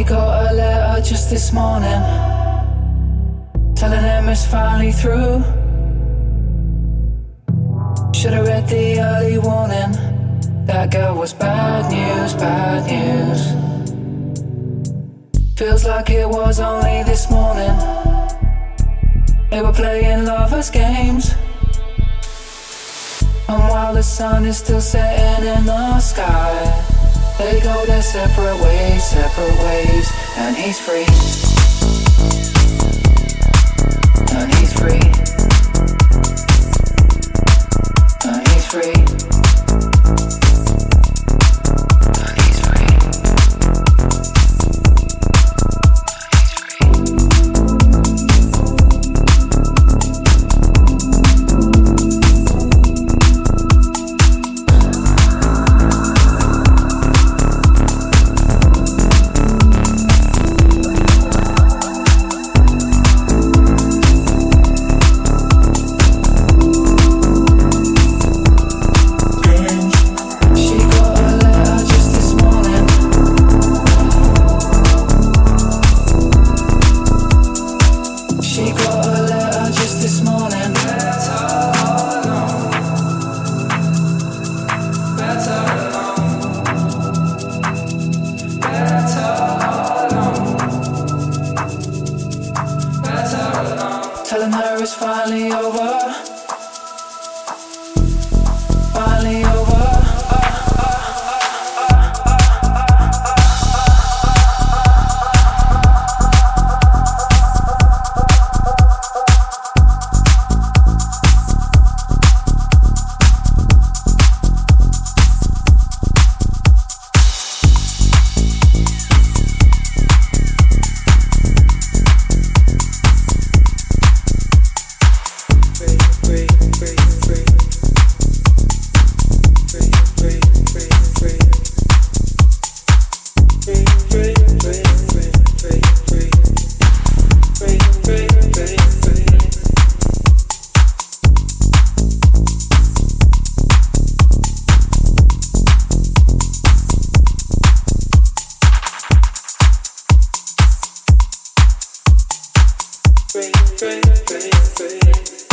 got a letter just this morning telling him it's finally through. Should've read the early warning. That girl was bad news, bad news. Feels like it was only this morning they were playing lovers' games. And while the sun is still setting in the sky, they go their separate ways, and he's free. And he's free. And he's free. Telling her it's finally over. Finally over. Free.